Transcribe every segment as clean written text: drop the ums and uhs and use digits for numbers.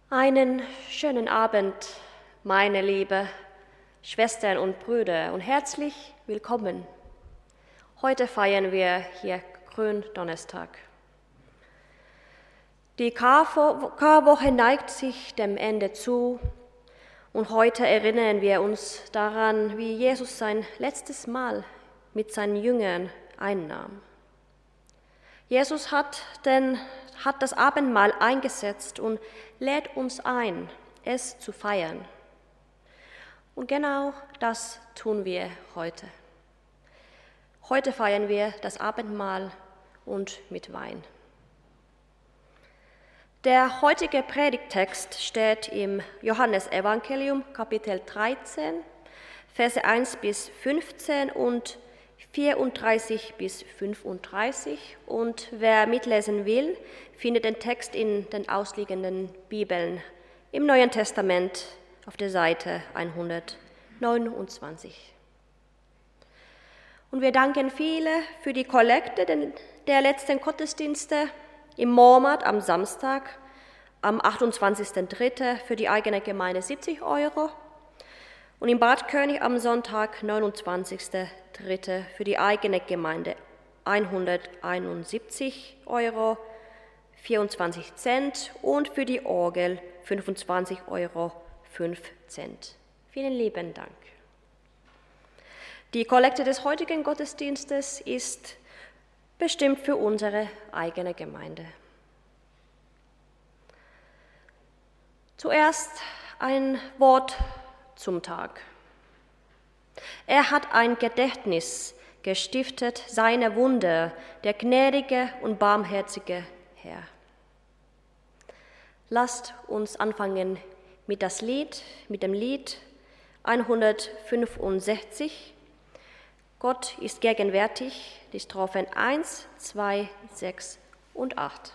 Einen schönen Abend, meine liebe Schwestern und Brüder, und herzlich willkommen. Heute feiern wir hier Gründonnerstag. Die Karwoche neigt sich dem Ende zu und heute erinnern wir uns daran, wie Jesus sein letztes Mahl mit seinen Jüngern einnahm. Jesus hat das Abendmahl eingesetzt und lädt uns ein, es zu feiern. Und genau das tun wir heute. Heute feiern wir das Abendmahl und mit Wein. Der heutige Predigttext steht im Johannesevangelium, Kapitel 13, Verse 1 bis 15 und 34 bis 35. Und wer mitlesen will, findet den Text in den ausliegenden Bibeln im Neuen Testament auf der Seite 129. Und wir danken viele für die Kollekte der letzten Gottesdienste im Mormat am Samstag, am 28.03. für die eigene Gemeinde 70 € und im Bad König am Sonntag, 29.03. für die eigene Gemeinde 171 €, 24 Cent und für die Orgel 25 €, 5 Cent. Vielen lieben Dank. Die Kollekte des heutigen Gottesdienstes ist bestimmt für unsere eigene Gemeinde. Zuerst ein Wort zum Tag. Er hat ein Gedächtnis gestiftet, seine Wunder, der gnädige und barmherzige Herr. Lasst uns anfangen mit dem Lied 165. Gott ist gegenwärtig, die Strophen 1, 2, 6 und 8.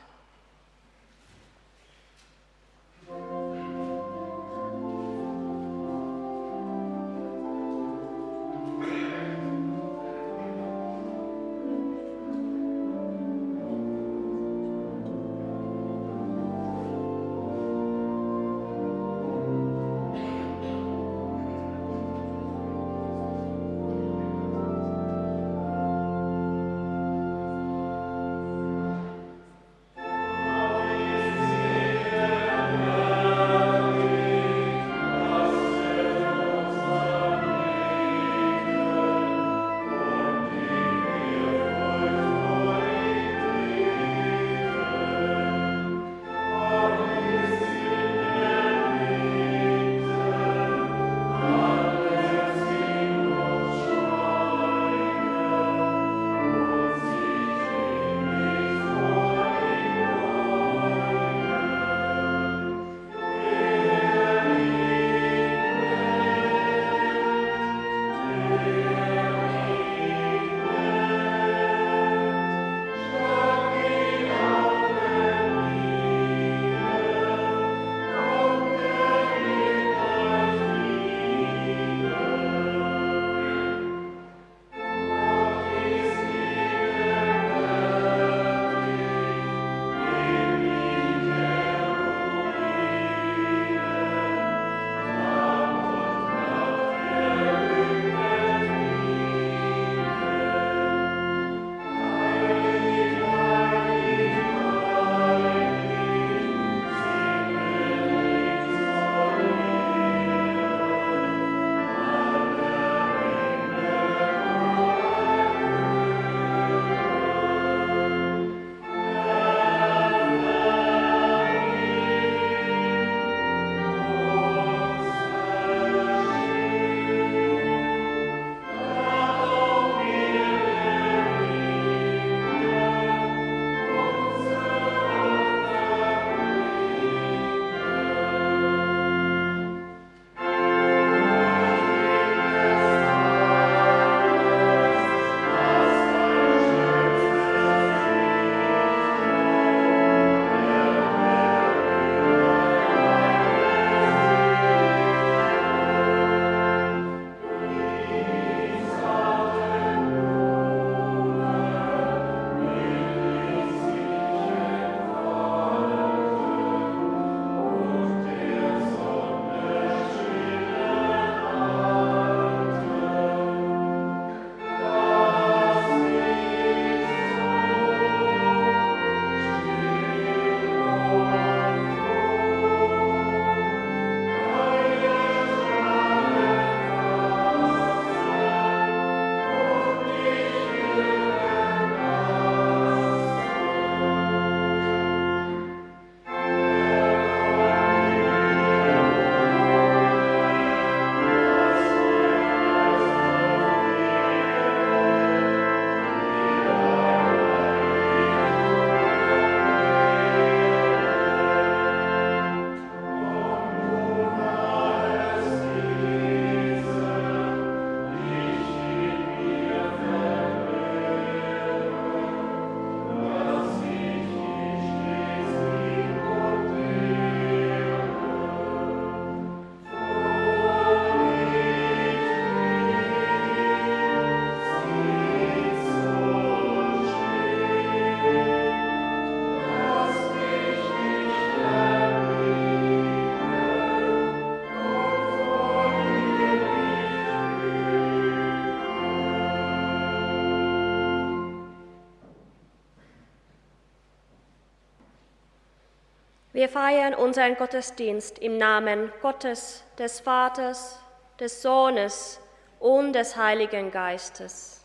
Wir feiern unseren Gottesdienst im Namen Gottes, des Vaters, des Sohnes und des Heiligen Geistes.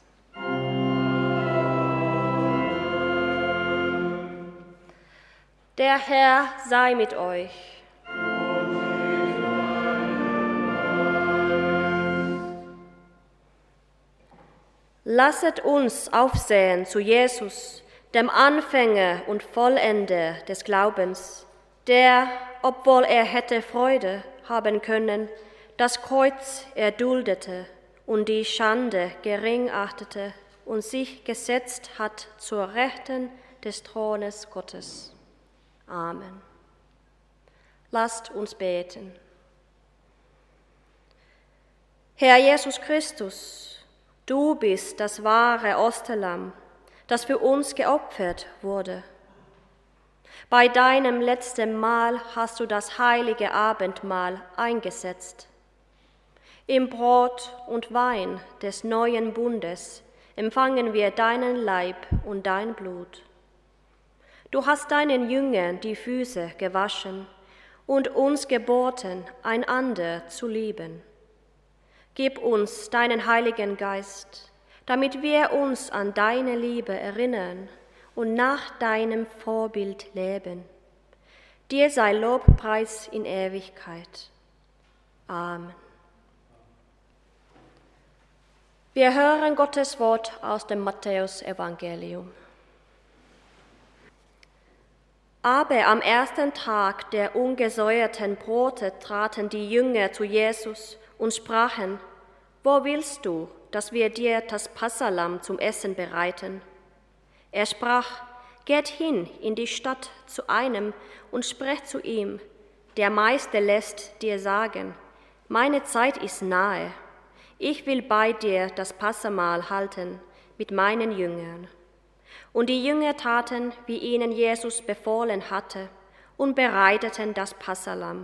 Der Herr sei mit euch. Lasset uns aufsehen zu Jesus, dem Anfänger und Vollender des Glaubens, der, obwohl er hätte Freude haben können, das Kreuz erduldete und die Schande gering achtete und sich gesetzt hat zur Rechten des Thrones Gottes. Amen. Lasst uns beten. Herr Jesus Christus, du bist das wahre Osterlamm, das für uns geopfert wurde. Bei deinem letzten Mahl hast du das heilige Abendmahl eingesetzt. Im Brot und Wein des neuen Bundes empfangen wir deinen Leib und dein Blut. Du hast deinen Jüngern die Füße gewaschen und uns geboten, einander zu lieben. Gib uns deinen Heiligen Geist, damit wir uns an deine Liebe erinnern und nach deinem Vorbild leben. Dir sei Lobpreis in Ewigkeit. Amen. Wir hören Gottes Wort aus dem Matthäus-Evangelium. Aber am ersten Tag der ungesäuerten Brote traten die Jünger zu Jesus und sprachen: Wo willst du, dass wir dir das Passalamm zum Essen bereiten? Er sprach: Geht hin in die Stadt zu einem und sprecht zu ihm: Der Meister lässt dir sagen: Meine Zeit ist nahe. Ich will bei dir das Passamahl halten mit meinen Jüngern. Und die Jünger taten, wie ihnen Jesus befohlen hatte, und bereiteten das Passalamm.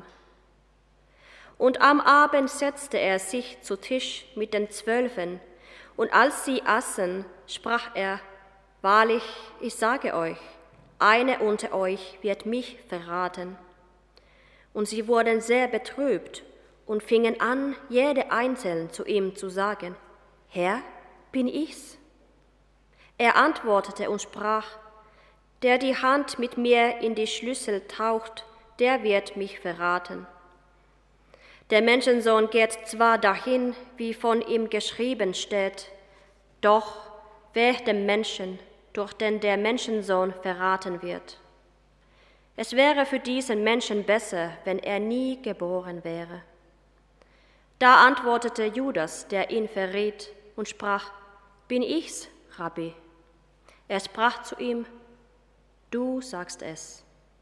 Und am Abend setzte er sich zu Tisch mit den 12, und als sie aßen, sprach er: Wahrlich, ich sage euch, einer unter euch wird mich verraten. Und sie wurden sehr betrübt und fingen an, jede einzeln zu ihm zu sagen: Herr, bin ich's? Er antwortete und sprach: Der die Hand mit mir in die Schlüssel taucht, der wird mich verraten. Der Menschensohn geht zwar dahin, wie von ihm geschrieben steht, doch wehe dem Menschen, durch den der Menschensohn verraten wird. Es wäre für diesen Menschen besser, wenn er nie geboren wäre. Da antwortete Judas, der ihn verriet, und sprach: Bin ich's, Rabbi? Er sprach zu ihm: Du sagst es.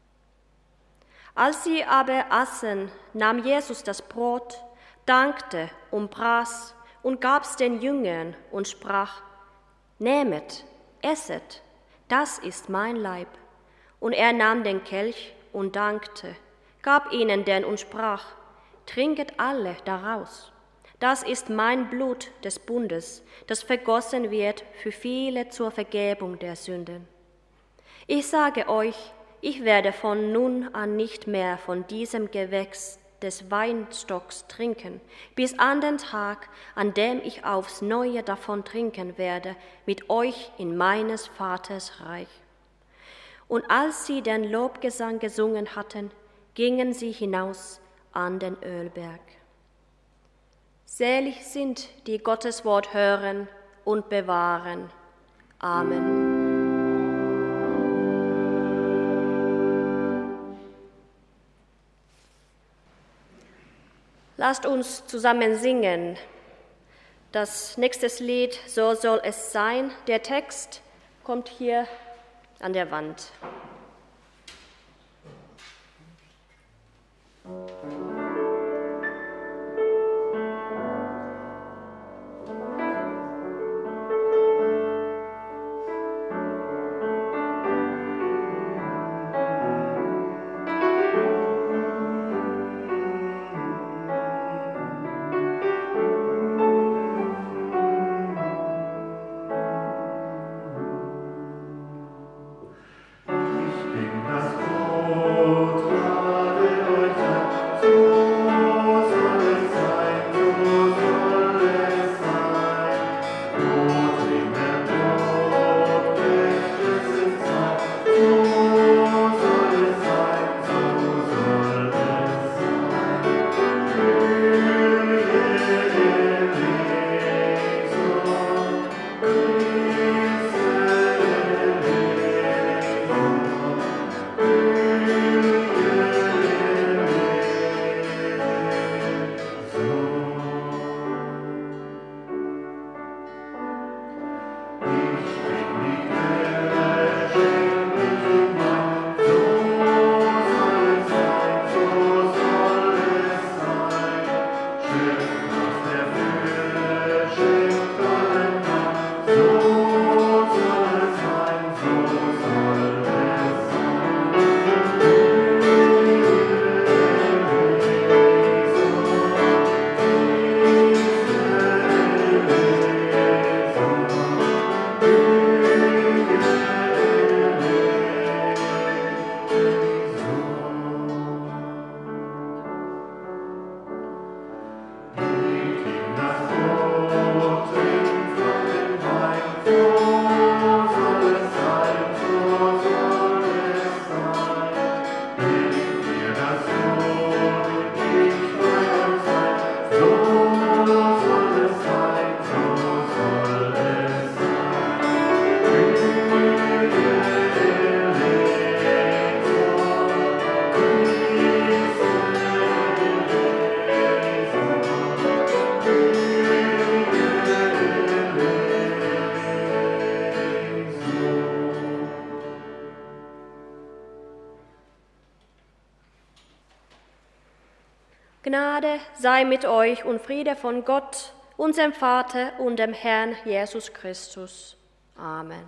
Als sie aber aßen, nahm Jesus das Brot, dankte und brach und gab's den Jüngern und sprach: Nehmet, esset, das ist mein Leib. Und er nahm den Kelch und dankte, gab ihnen den und sprach: Trinket alle daraus. Das ist mein Blut des Bundes, das vergossen wird für viele zur Vergebung der Sünden. Ich sage euch, ich werde von nun an nicht mehr von diesem Gewächs des Weinstocks trinken, bis an den Tag, an dem ich aufs Neue davon trinken werde, mit euch in meines Vaters Reich. Und als sie den Lobgesang gesungen hatten, gingen sie hinaus an den Ölberg. Selig sind, die Gottes Wort hören und bewahren. Amen. Lasst uns zusammen singen. Das nächste Lied, So soll es sein. Der Text kommt hier an der Wand. Gnade sei mit euch und Friede von Gott, unserem Vater und dem Herrn Jesus Christus. Amen.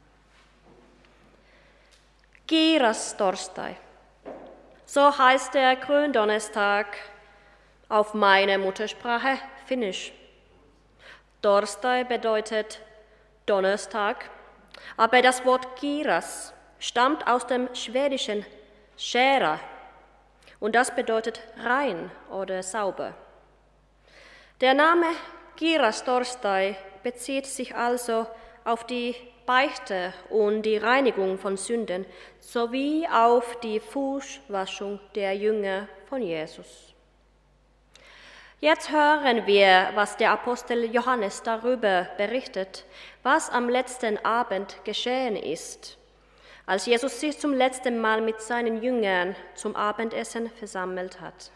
Kiiras-torstai. So heißt der Gründonnerstag auf meiner Muttersprache Finnisch. Torstai bedeutet Donnerstag, aber das Wort Kiiras stammt aus dem schwedischen Skära und das bedeutet rein oder sauber. Der Name Kiiras-torstai bezieht sich also auf die Beichte und die Reinigung von Sünden sowie auf die Fußwaschung der Jünger von Jesus. Jetzt hören wir, was der Apostel Johannes darüber berichtet, was am letzten Abend geschehen ist, als Jesus sich zum letzten Mal mit seinen Jüngern zum Abendessen versammelt hat.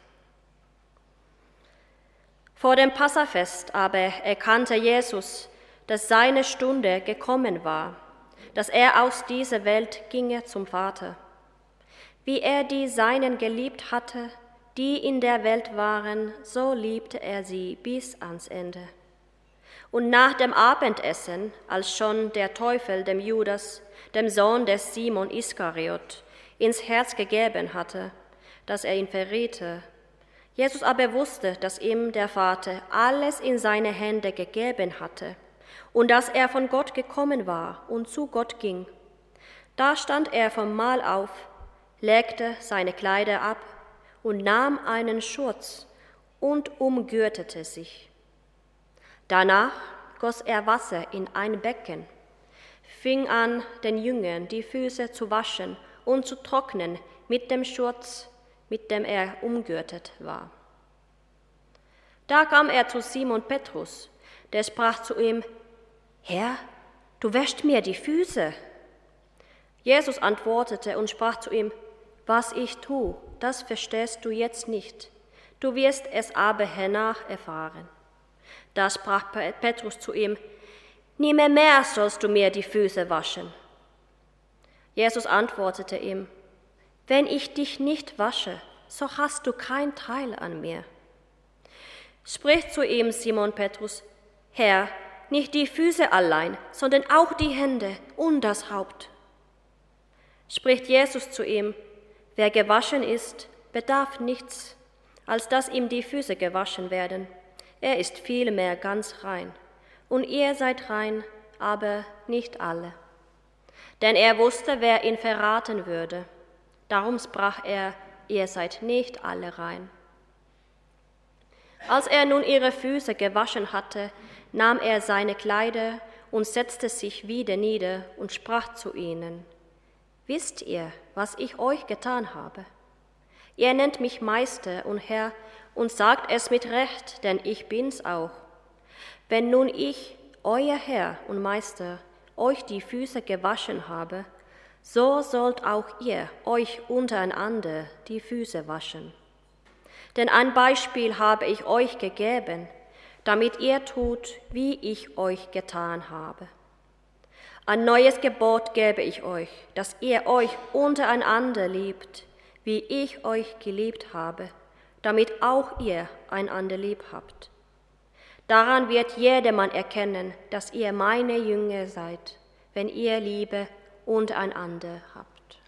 Vor dem Passafest aber erkannte Jesus, dass seine Stunde gekommen war, dass er aus dieser Welt ginge zum Vater. Wie er die Seinen geliebt hatte, die in der Welt waren, so liebte er sie bis ans Ende. Und nach dem Abendessen, als schon der Teufel dem Judas, dem Sohn des Simon Iskariot, ins Herz gegeben hatte, dass er ihn verriete, Jesus aber wusste, dass ihm der Vater alles in seine Hände gegeben hatte und dass er von Gott gekommen war und zu Gott ging. Da stand er vom Mahl auf, legte seine Kleider ab und nahm einen Schurz und umgürtete sich. Danach goss er Wasser in ein Becken, fing an, den Jüngern die Füße zu waschen und zu trocknen mit dem Schurz, mit dem er umgürtet war. Da kam er zu Simon Petrus, der sprach zu ihm: Herr, du wäschst mir die Füße. Jesus antwortete und sprach zu ihm: Was ich tue, das verstehst du jetzt nicht. Du wirst es aber hernach erfahren. Da sprach Petrus zu ihm: Nimmermehr sollst du mir die Füße waschen. Jesus antwortete ihm: Wenn ich dich nicht wasche, so hast du kein Teil an mir. Spricht zu ihm Simon Petrus: Herr, nicht die Füße allein, sondern auch die Hände und das Haupt. Spricht Jesus zu ihm: Wer gewaschen ist, bedarf nichts, als dass ihm die Füße gewaschen werden. Er ist vielmehr ganz rein. Und ihr seid rein, aber nicht alle. Denn er wusste, wer ihn verraten würde. Darum sprach er: Ihr seid nicht alle rein. Als er nun ihre Füße gewaschen hatte, nahm er seine Kleider und setzte sich wieder nieder und sprach zu ihnen: Wisst ihr, was ich euch getan habe? Ihr nennt mich Meister und Herr und sagt es mit Recht, denn ich bin's auch. Wenn nun ich, euer Herr und Meister, euch die Füße gewaschen habe, so sollt auch ihr euch untereinander die Füße waschen. Denn ein Beispiel habe ich euch gegeben, damit ihr tut, wie ich euch getan habe. Ein neues Gebot gebe ich euch, dass ihr euch untereinander liebt, wie ich euch geliebt habe, damit auch ihr einander lieb habt. Daran wird jedermann erkennen, dass ihr meine Jünger seid, wenn ihr Liebe untereinander habt.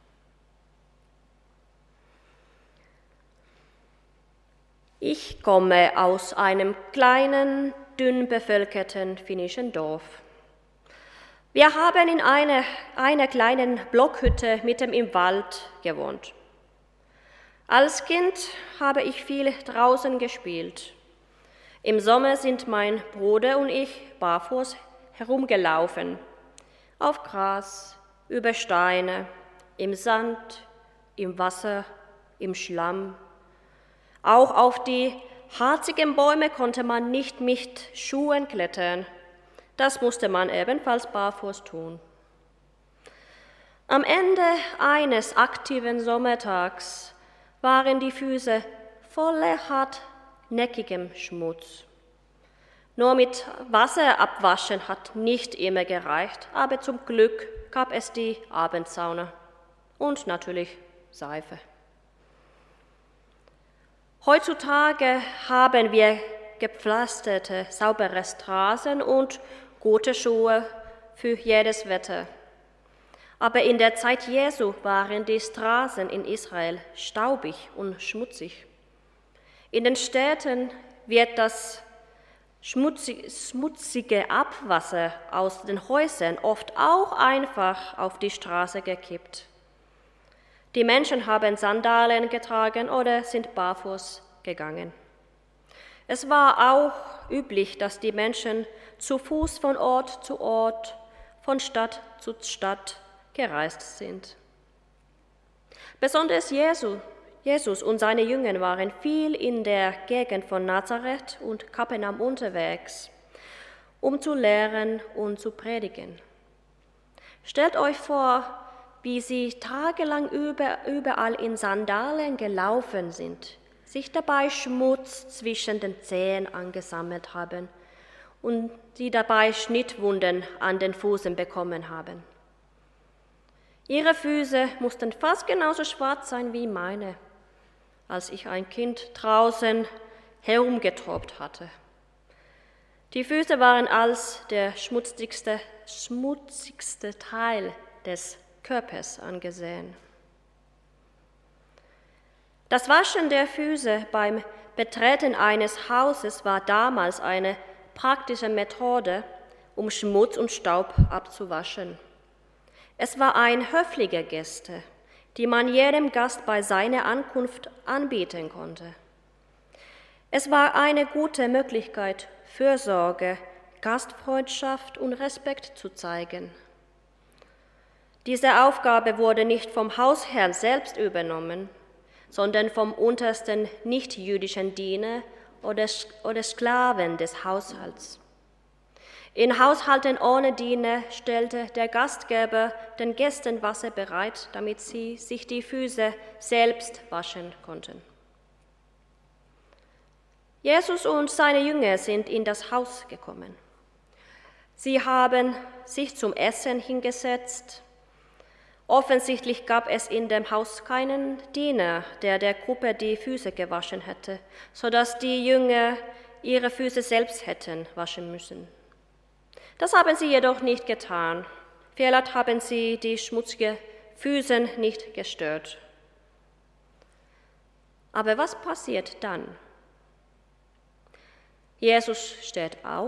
Ich komme aus einem kleinen, dünn bevölkerten finnischen Dorf. Wir haben in einer kleinen Blockhütte mitten im Wald gewohnt. Als Kind habe ich viel draußen gespielt. Im Sommer sind mein Bruder und ich barfuß herumgelaufen, auf Gras, über Steine, im Sand, im Wasser, im Schlamm. Auch auf die harzigen Bäume konnte man nicht mit Schuhen klettern. Das musste man ebenfalls barfuß tun. Am Ende eines aktiven Sommertags waren die Füße voller hartnäckigem Schmutz. Nur mit Wasser abwaschen hat nicht immer gereicht, aber zum Glück gab es die Abendsauna und natürlich Seife. Heutzutage haben wir gepflasterte, saubere Straßen und gute Schuhe für jedes Wetter. Aber in der Zeit Jesu waren die Straßen in Israel staubig und schmutzig. In den Städten wird das schmutzige Abwasser aus den Häusern oft auch einfach auf die Straße gekippt. Die Menschen haben Sandalen getragen oder sind barfuß gegangen. Es war auch üblich, dass die Menschen zu Fuß von Ort zu Ort, von Stadt zu Stadt gereist sind. Besonders Jesus und seine Jünger waren viel in der Gegend von Nazareth und Kapernaum unterwegs, um zu lehren und zu predigen. Stellt euch vor, wie sie tagelang überall in Sandalen gelaufen sind, sich dabei Schmutz zwischen den Zehen angesammelt haben und sie dabei Schnittwunden an den Füßen bekommen haben. Ihre Füße mussten fast genauso schwarz sein wie meine, als ich ein Kind draußen herumgetobt hatte. Die Füße waren als der schmutzigste Teil des Körpers angesehen. Das Waschen der Füße beim Betreten eines Hauses war damals eine praktische Methode, um Schmutz und Staub abzuwaschen. Es war eine höfliche Geste, die man jedem Gast bei seiner Ankunft anbieten konnte. Es war eine gute Möglichkeit, Fürsorge, Gastfreundschaft und Respekt zu zeigen. Diese Aufgabe wurde nicht vom Hausherrn selbst übernommen, sondern vom untersten nichtjüdischen Diener oder Sklaven des Haushalts. In Haushalten ohne Diener stellte der Gastgeber den Gästen Wasser bereit, damit sie sich die Füße selbst waschen konnten. Jesus und seine Jünger sind in das Haus gekommen. Sie haben sich zum Essen hingesetzt. Offensichtlich gab es in dem Haus keinen Diener, der Gruppe die Füße gewaschen hätte, sodass die Jünger ihre Füße selbst hätten waschen müssen. Das haben sie jedoch nicht getan. Vielleicht haben sie die schmutzigen Füße nicht gestört. Aber was passiert dann? Jesus steht auf,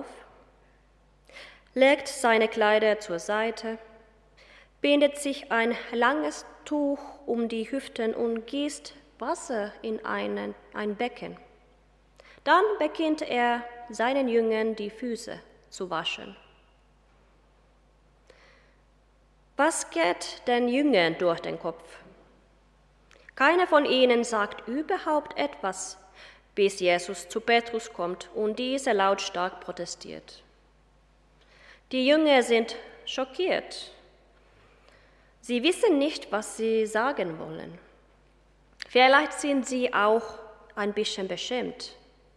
legt seine Kleider zur Seite, bindet sich ein langes Tuch um die Hüften und gießt Wasser in ein Becken. Dann beginnt er, seinen Jüngern die Füße zu waschen. Was geht den Jüngern durch den Kopf? Keiner von ihnen sagt überhaupt etwas, bis Jesus zu Petrus kommt und dieser lautstark protestiert. Die Jünger sind schockiert. Sie wissen nicht, was sie sagen wollen. Vielleicht sind sie auch ein bisschen beschämt.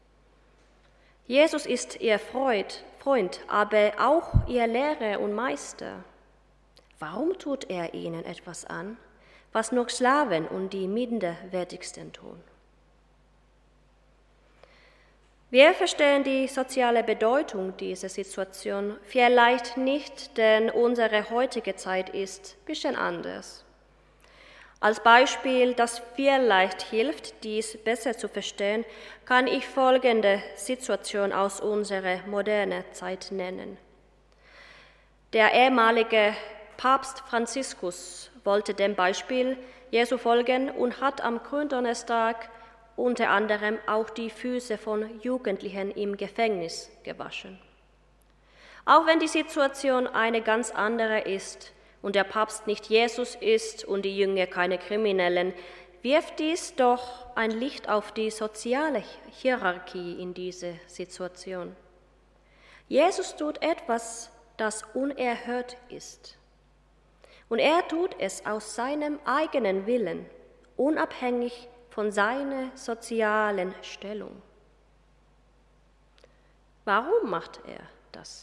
Jesus ist ihr Freund, aber auch ihr Lehrer und Meister. Warum tut er ihnen etwas an, was nur Sklaven und die Minderwertigsten tun? Wir verstehen die soziale Bedeutung dieser Situation vielleicht nicht, denn unsere heutige Zeit ist ein bisschen anders. Als Beispiel, das vielleicht hilft, dies besser zu verstehen, kann ich folgende Situation aus unserer modernen Zeit nennen. Der ehemalige Papst Franziskus wollte dem Beispiel Jesu folgen und hat am Gründonnerstag unter anderem auch die Füße von Jugendlichen im Gefängnis gewaschen. Auch wenn die Situation eine ganz andere ist und der Papst nicht Jesus ist und die Jünger keine Kriminellen, wirft dies doch ein Licht auf die soziale Hierarchie in dieser Situation. Jesus tut etwas, das unerhört ist. Und er tut es aus seinem eigenen Willen, unabhängig von seiner sozialen Stellung. Warum macht er das?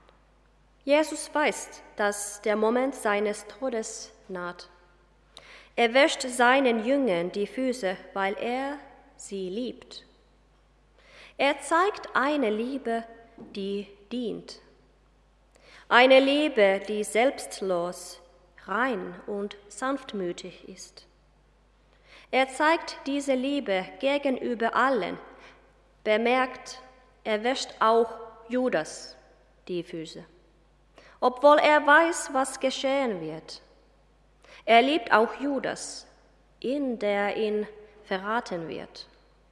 Jesus weiß, dass der Moment seines Todes naht. Er wäscht seinen Jüngern die Füße, weil er sie liebt. Er zeigt eine Liebe, die dient. Eine Liebe, die selbstlos, rein und sanftmütig ist. Er zeigt diese Liebe gegenüber allen. Bemerkt, er wäscht auch Judas die Füße, obwohl er weiß, was geschehen wird. Er liebt auch Judas, der ihn verraten wird.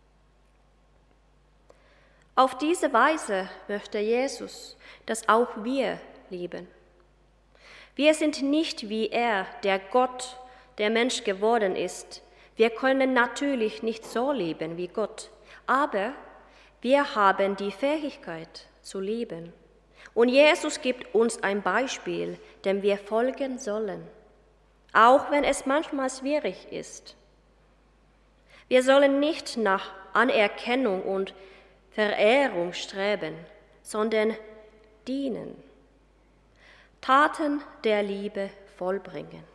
Auf diese Weise möchte Jesus, dass auch wir lieben. Wir sind nicht wie er, der Gott, der Mensch geworden ist. Wir können natürlich nicht so lieben wie Gott, aber wir haben die Fähigkeit zu lieben. Und Jesus gibt uns ein Beispiel, dem wir folgen sollen, auch wenn es manchmal schwierig ist. Wir sollen nicht nach Anerkennung und Verehrung streben, sondern dienen, Taten der Liebe vollbringen.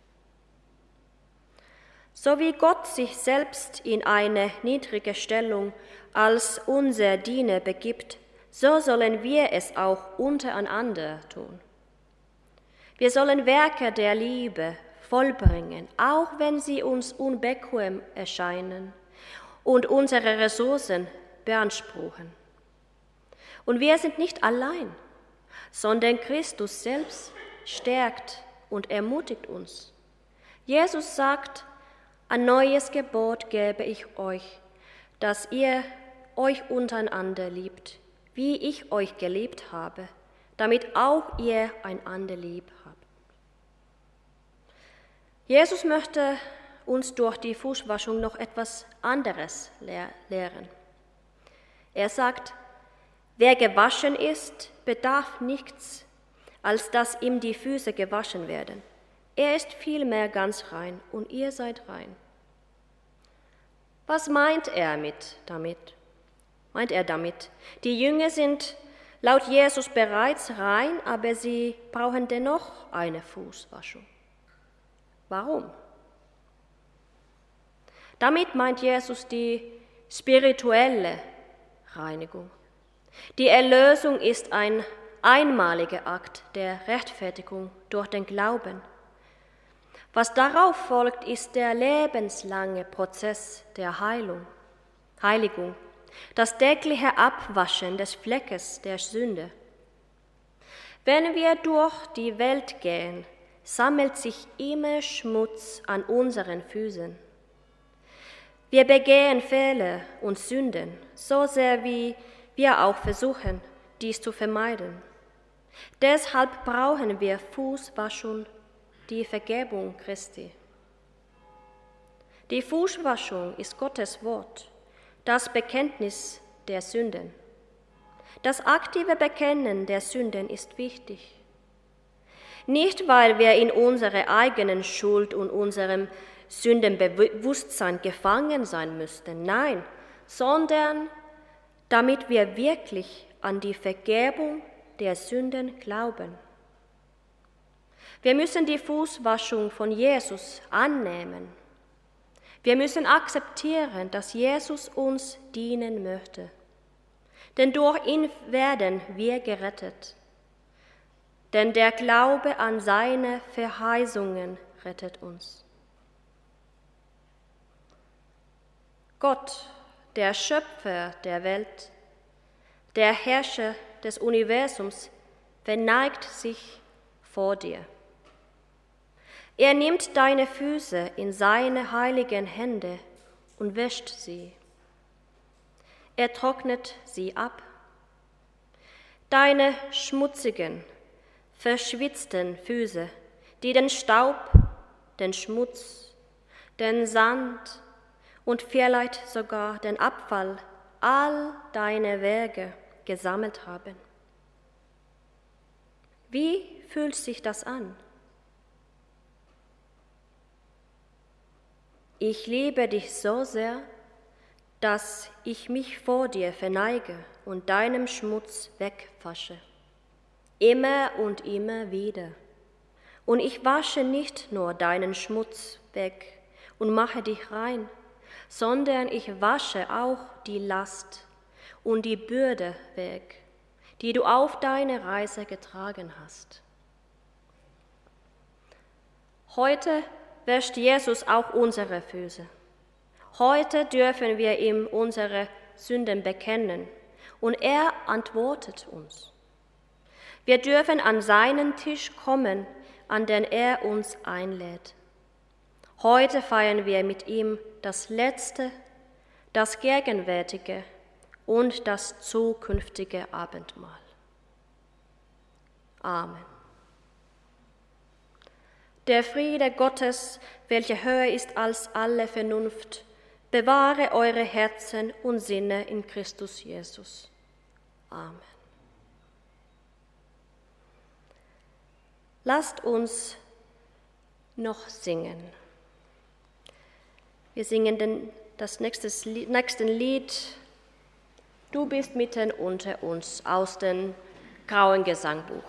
So wie Gott sich selbst in eine niedrige Stellung als unser Diener begibt, so sollen wir es auch untereinander tun. Wir sollen Werke der Liebe vollbringen, auch wenn sie uns unbequem erscheinen und unsere Ressourcen beanspruchen. Und wir sind nicht allein, sondern Christus selbst stärkt und ermutigt uns. Jesus sagt, ein neues Gebot gebe ich euch, dass ihr euch untereinander liebt, wie ich euch geliebt habe, damit auch ihr einander lieb habt. Jesus möchte uns durch die Fußwaschung noch etwas anderes lehren. Er sagt, wer gewaschen ist, bedarf nichts, als dass ihm die Füße gewaschen werden. Er ist vielmehr ganz rein und ihr seid rein. Was meint er damit? Meint er damit, die Jünger sind laut Jesus bereits rein, aber sie brauchen dennoch eine Fußwaschung. Warum? Damit meint Jesus die spirituelle Reinigung. Die Erlösung ist ein einmaliger Akt der Rechtfertigung durch den Glauben. Was darauf folgt, ist der lebenslange Prozess der Heiligung, das tägliche Abwaschen des Fleckes der Sünde. Wenn wir durch die Welt gehen, sammelt sich immer Schmutz an unseren Füßen. Wir begehen Fehler und Sünden, so sehr wie wir auch versuchen, dies zu vermeiden. Deshalb brauchen wir Fußwaschung, die Vergebung Christi. Die Fußwaschung ist Gottes Wort, das Bekenntnis der Sünden. Das aktive Bekennen der Sünden ist wichtig. Nicht, weil wir in unserer eigenen Schuld und unserem Sündenbewusstsein gefangen sein müssten, nein, sondern damit wir wirklich an die Vergebung der Sünden glauben. Wir müssen die Fußwaschung von Jesus annehmen. Wir müssen akzeptieren, dass Jesus uns dienen möchte. Denn durch ihn werden wir gerettet. Denn der Glaube an seine Verheißungen rettet uns. Gott, der Schöpfer der Welt, der Herrscher des Universums, verneigt sich vor dir. Er nimmt deine Füße in seine heiligen Hände und wäscht sie. Er trocknet sie ab. Deine schmutzigen, verschwitzten Füße, die den Staub, den Schmutz, den Sand und vielleicht sogar den Abfall all deiner Werke gesammelt haben. Wie fühlt sich das an? Ich liebe dich so sehr, dass ich mich vor dir verneige und deinem Schmutz wegwasche, immer und immer wieder, Und ich wasche nicht nur deinen Schmutz weg und mache dich rein, sondern ich wasche auch die Last und die Bürde weg, die du auf deine Reise getragen hast. Heute wäscht Jesus auch unsere Füße. Heute dürfen wir ihm unsere Sünden bekennen und er antwortet uns. Wir dürfen an seinen Tisch kommen, an den er uns einlädt. Heute feiern wir mit ihm das letzte, das gegenwärtige und das zukünftige Abendmahl. Amen. Der Friede Gottes, welcher höher ist als alle Vernunft, bewahre eure Herzen und Sinne in Christus Jesus. Amen. Lasst uns noch singen. Wir singen das nächste Lied, Du bist mitten unter uns, aus dem Grauen Gesangbuch.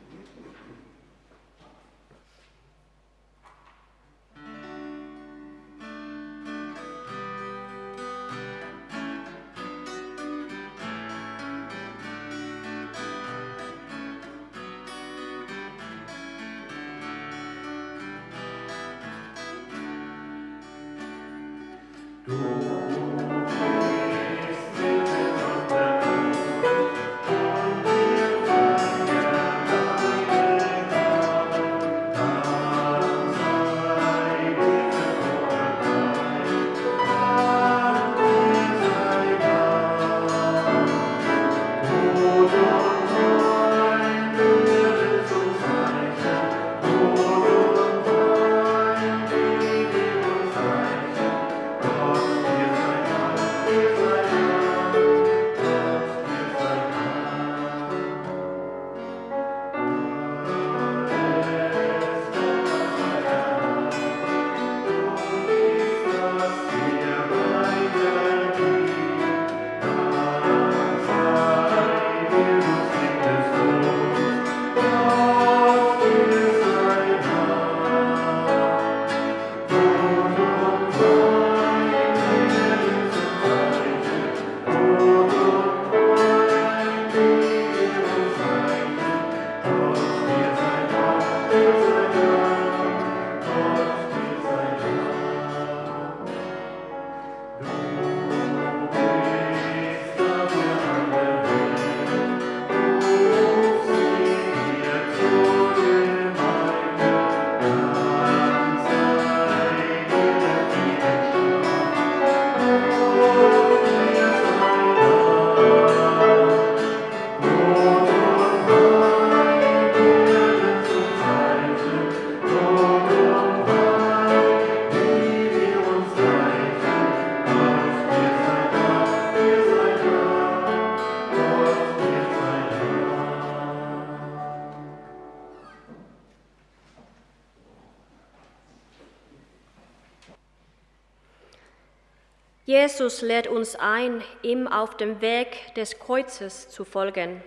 Jesus lädt uns ein, ihm auf dem Weg des Kreuzes zu folgen.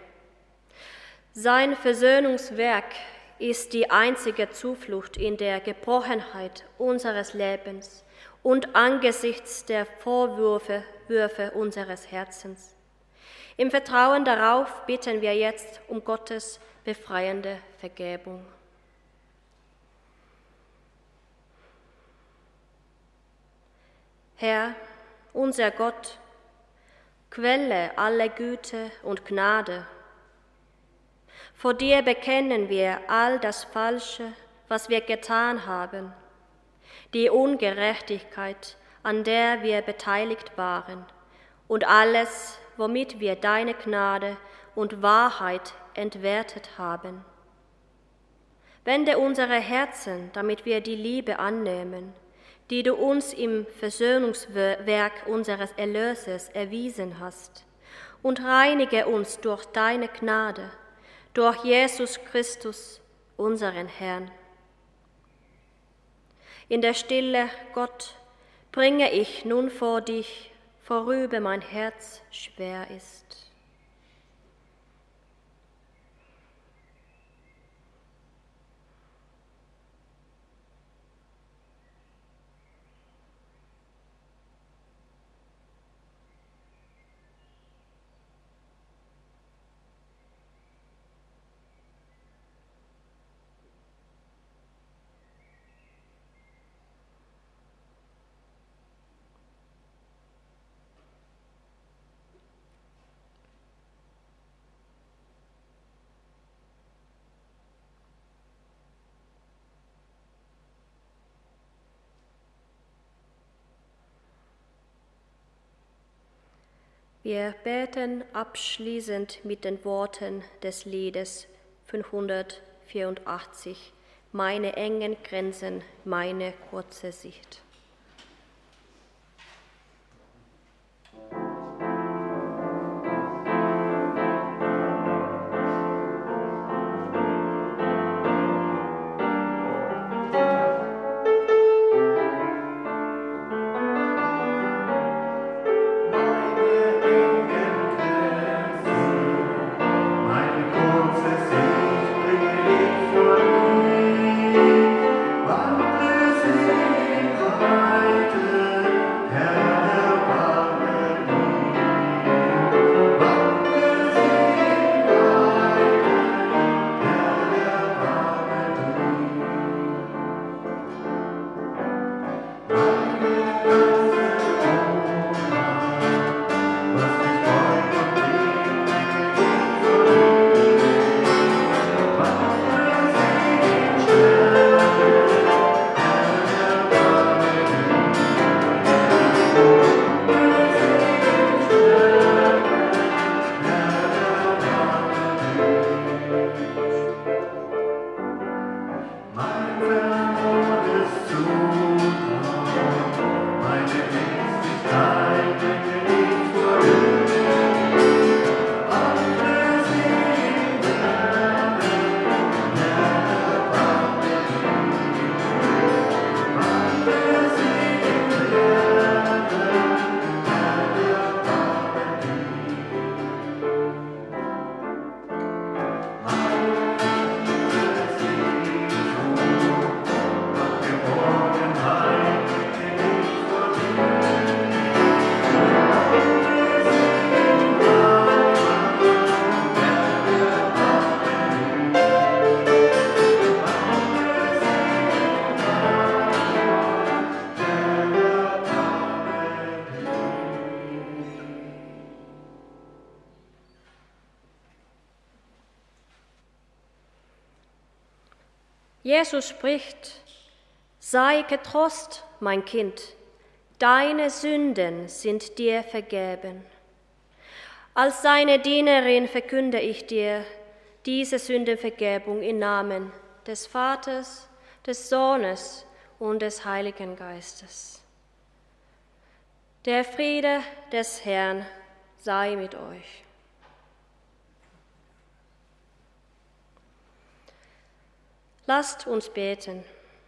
Sein Versöhnungswerk ist die einzige Zuflucht in der Gebrochenheit unseres Lebens und angesichts der Vorwürfe unseres Herzens. Im Vertrauen darauf bitten wir jetzt um Gottes befreiende Vergebung. Herr, unser Gott, Quelle aller Güte und Gnade, vor dir bekennen wir all das Falsche, was wir getan haben, die Ungerechtigkeit, an der wir beteiligt waren, und alles, womit wir deine Gnade und Wahrheit entwertet haben. Wende unsere Herzen, damit wir die Liebe annehmen, die du uns im Versöhnungswerk unseres Erlösers erwiesen hast, und reinige uns durch deine Gnade, durch Jesus Christus, unseren Herrn. In der Stille, Gott, bringe ich nun vor dich, worüber mein Herz schwer ist. Wir beten abschließend mit den Worten des Liedes 584, Meine engen Grenzen, meine kurze Sicht. Jesus spricht, sei getrost, mein Kind, deine Sünden sind dir vergeben. Als seine Dienerin verkünde ich dir diese Sündenvergebung im Namen des Vaters, des Sohnes und des Heiligen Geistes. Der Friede des Herrn sei mit euch. Lasst uns beten.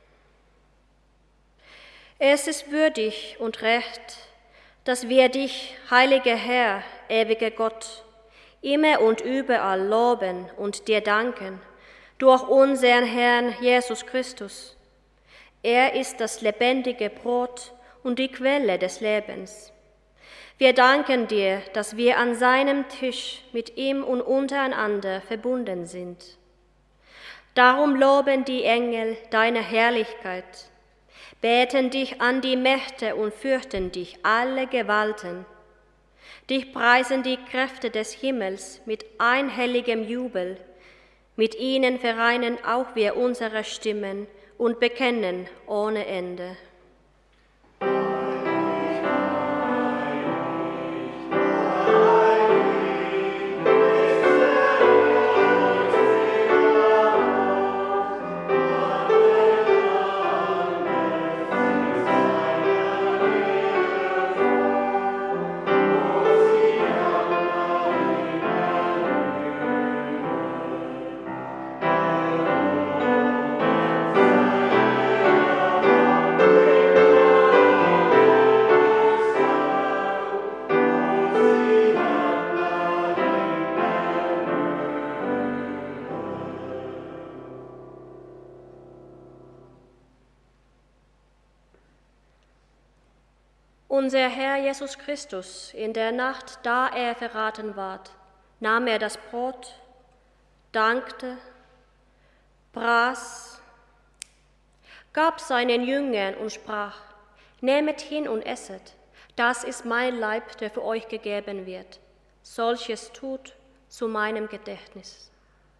Es ist würdig und recht, dass wir dich, heiliger Herr, ewiger Gott, immer und überall loben und dir danken, durch unseren Herrn Jesus Christus. Er ist das lebendige Brot und die Quelle des Lebens. Wir danken dir, dass wir an seinem Tisch mit ihm und untereinander verbunden sind. Darum loben die Engel deine Herrlichkeit, beten dich an die Mächte und fürchten dich alle Gewalten. Dich preisen die Kräfte des Himmels mit einhelligem Jubel. Mit ihnen vereinen auch wir unsere Stimmen und bekennen ohne Ende. Unser Herr Jesus Christus, in der Nacht, da er verraten ward, nahm er das Brot, dankte, brach, gab seinen Jüngern und sprach, nehmet hin und esset, das ist mein Leib, der für euch gegeben wird. Solches tut zu meinem Gedächtnis.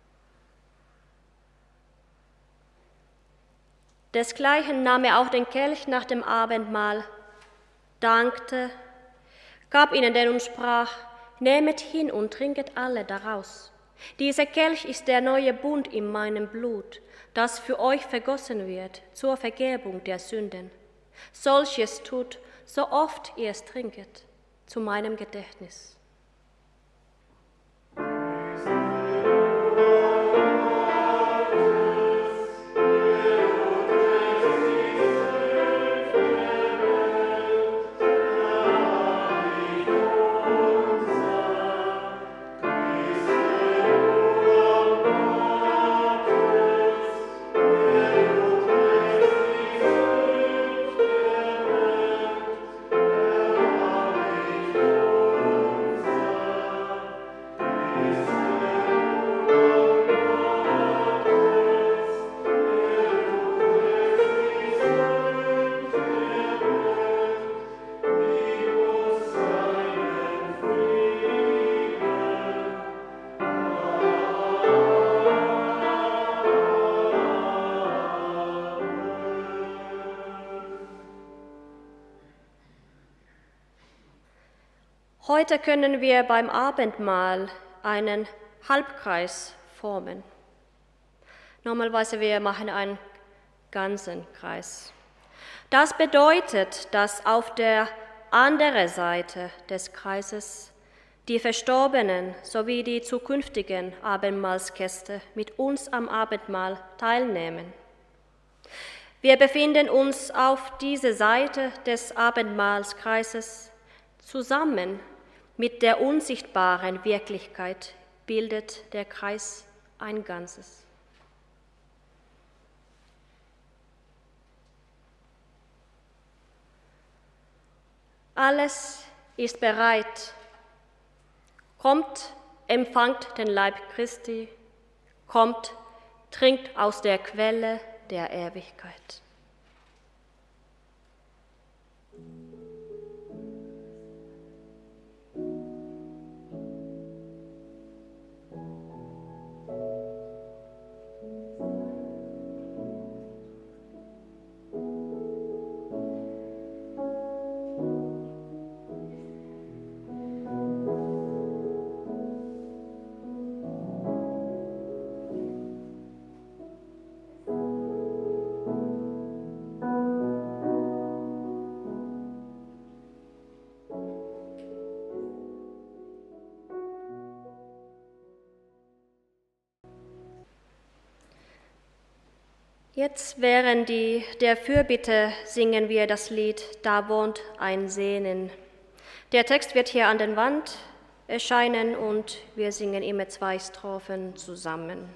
Desgleichen nahm er auch den Kelch nach dem Abendmahl, dankte, gab ihnen den und sprach, nehmet hin und trinket alle daraus. Dieser Kelch ist der neue Bund in meinem Blut, das für euch vergossen wird zur Vergebung der Sünden. Solches tut, so oft ihr es trinket, zu meinem Gedächtnis. Heute können wir beim Abendmahl einen Halbkreis formen. Normalerweise wir machen einen ganzen Kreis. Das bedeutet, dass auf der anderen Seite des Kreises die Verstorbenen sowie die zukünftigen Abendmahlsgäste mit uns am Abendmahl teilnehmen. Wir befinden uns auf dieser Seite des Abendmahlskreises. Zusammen mit der unsichtbaren Wirklichkeit bildet der Kreis ein Ganzes. Alles ist bereit. Kommt, empfangt den Leib Christi. Kommt, trinkt aus der Quelle der Ewigkeit. Jetzt während der Fürbitte singen wir das Lied »Da wohnt ein Sehnen«. Der Text wird hier an der Wand erscheinen und wir singen immer 2 Strophen zusammen.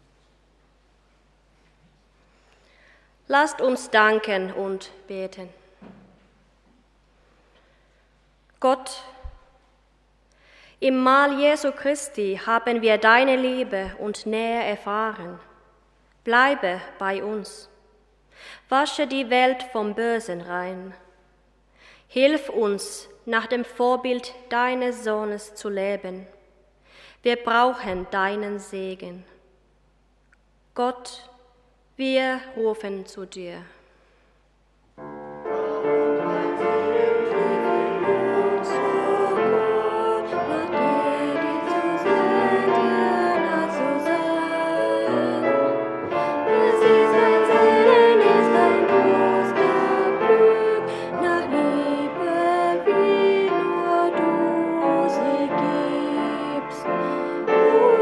Lasst uns danken und beten. Gott, im Mahl Jesu Christi haben wir deine Liebe und Nähe erfahren. Bleibe bei uns. Wasche die Welt vom Bösen rein. Hilf uns, nach dem Vorbild deines Sohnes zu leben. Wir brauchen deinen Segen. Gott, wir rufen zu dir.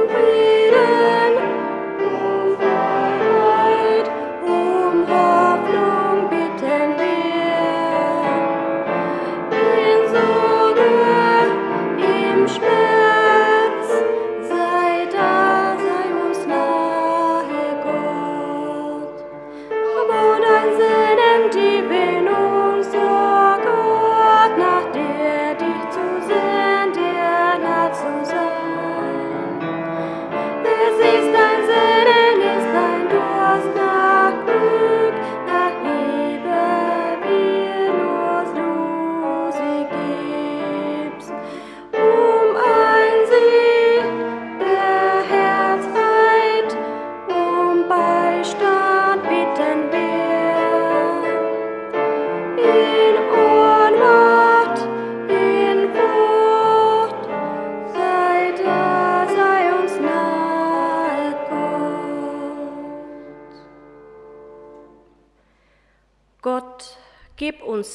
Hoffnung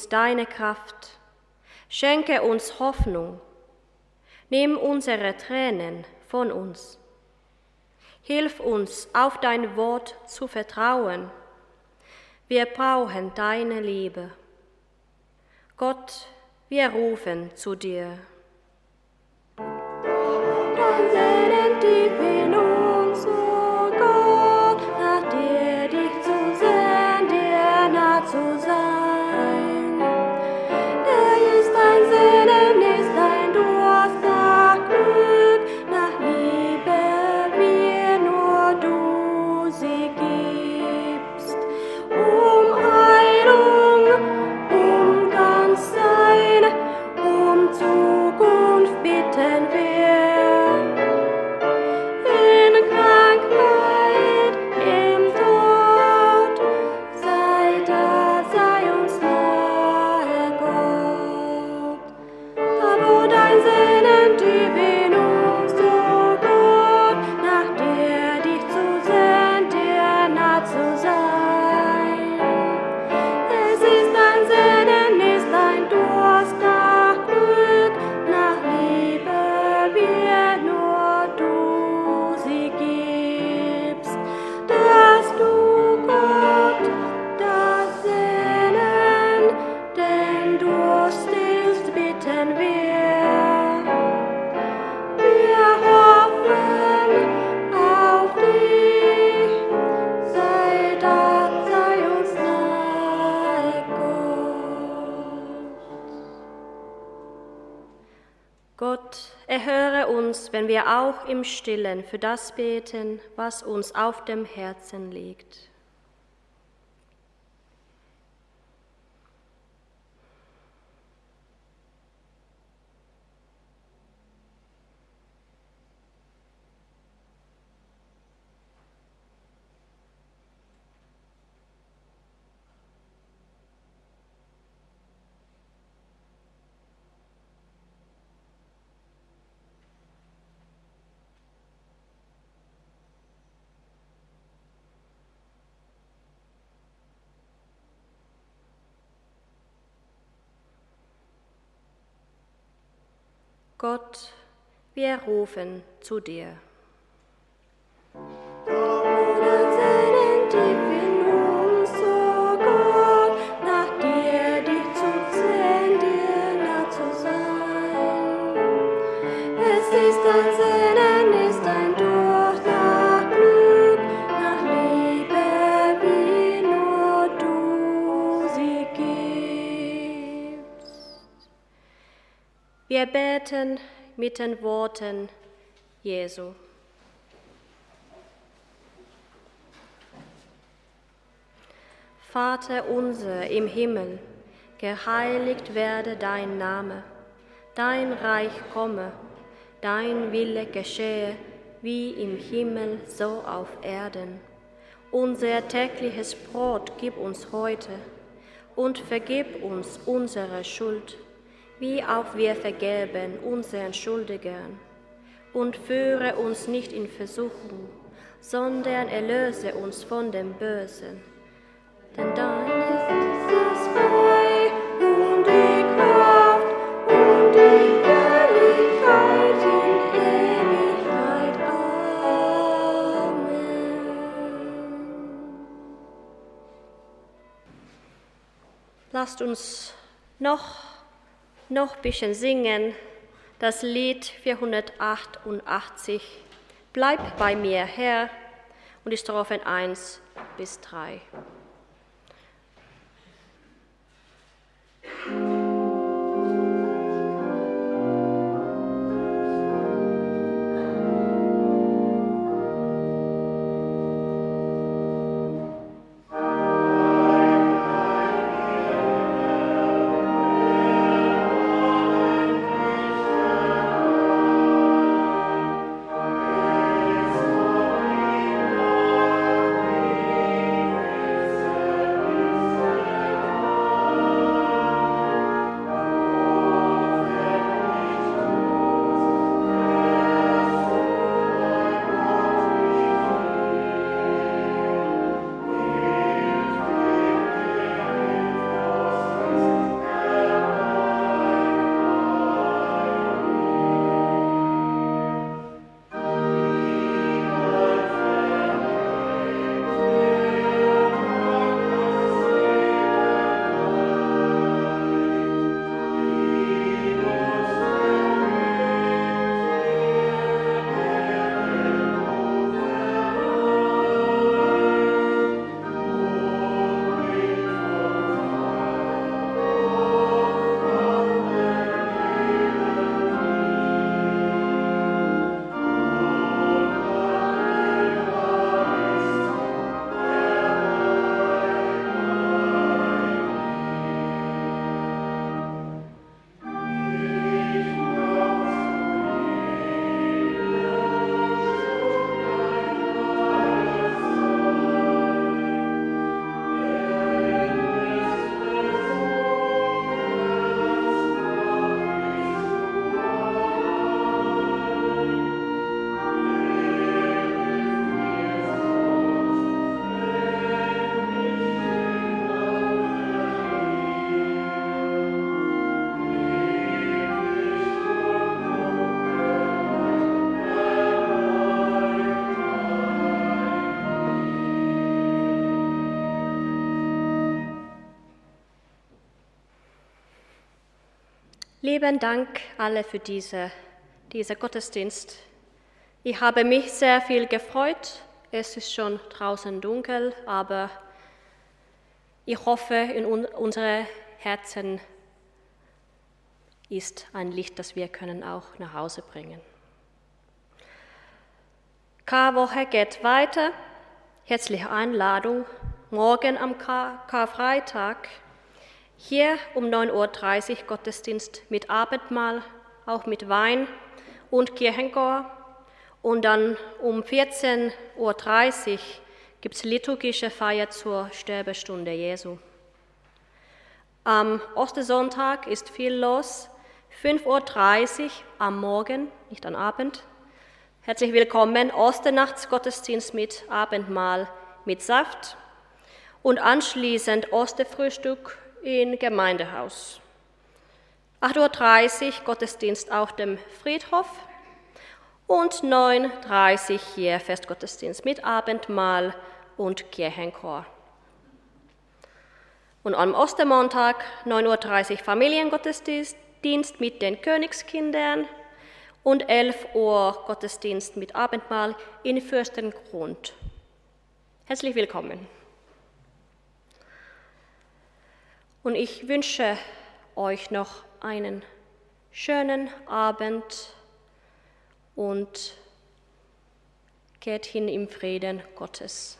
deine Kraft. Schenke uns Hoffnung. Nimm unsere Tränen von uns. Hilf uns, auf dein Wort zu vertrauen. Wir brauchen deine Liebe. Gott, wir rufen zu dir. Dann sehnen tief in uns, o Gott, nach dir dich zu sehen, dir nah zu sein. Ist dein Sehnen, ist dein Durst nach Glück, nach Liebe, wie nur du sie gibst. Um Heilung, um Ganzsein, um Zukunft bitten wir. In Krankheit, im Tod, sei da, sei uns nahe, Gott. Da wo dein Sehnen tief in uns, o Gott, nach dir dich zu sehen, dir nah zu sein. Es ist dein Sehnen, ist dein Durst nach Glück, nach Liebe, wie nur du sie gibst. Dass du, Gott, das Sehnen, den Durst stillst, bitten wir. Wir hoffen auf dich, sei da, sei uns nahe, Gott. Gott, erhöre uns, wenn wir auch im Stillen für das beten, was uns auf dem Herzen liegt. Gott, wir rufen zu dir. Oder sehnen tief in uns, o Gott, nach dir dich zu sehen, dir nah zu sein. Es ist ein Sehnen, ist ein Durst nach Glück, nach Liebe, wie nur du sie gibst. Wir beten mit den Worten Jesu. Vater unser im Himmel, geheiligt werde dein Name, dein Reich komme, dein Wille geschehe, wie im Himmel so auf Erden. Unser tägliches Brot gib uns heute und vergib uns unsere Schuld, wie auch wir vergeben unseren Schuldigern. Und führe uns nicht in Versuchung, sondern erlöse uns von dem Bösen. Denn dein ist das Reich und die Kraft und die Herrlichkeit in Ewigkeit. Amen. Lasst uns noch ein bisschen singen, das Lied 488, Bleib bei mir, Herr, und die Strophen 1 bis 3. Lieben Dank alle für diese Gottesdienst. Ich habe mich sehr viel gefreut. Es ist schon draußen dunkel, aber ich hoffe, in unsere Herzen ist ein Licht, das wir können auch nach Hause bringen. Karwoche geht weiter. Herzliche Einladung. Morgen am Karfreitag. Hier um 9:30 Uhr Gottesdienst mit Abendmahl, auch mit Wein und Kirchenchor. Und dann um 14:30 Uhr gibt es liturgische Feier zur Sterbestunde Jesu. Am Ostersonntag ist viel los. 5:30 Uhr am Morgen, nicht am Abend. Herzlich willkommen, Osternachtsgottesdienst mit Abendmahl mit Saft und anschließend Osterfrühstück im Gemeindehaus. 8:30 Uhr Gottesdienst auf dem Friedhof und 9:30 Uhr hier Festgottesdienst mit Abendmahl und Kirchenchor. Und am Ostermontag 9:30 Uhr Familiengottesdienst mit den Königskindern und 11 Uhr Gottesdienst mit Abendmahl in Fürstengrund. Herzlich willkommen. Und ich wünsche euch noch einen schönen Abend und geht hin im Frieden Gottes.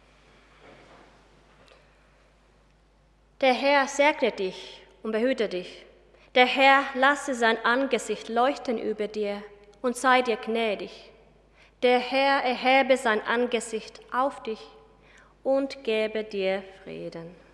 Der Herr segne dich und behüte dich. Der Herr lasse sein Angesicht leuchten über dir und sei dir gnädig. Der Herr erhebe sein Angesicht auf dich und gebe dir Frieden.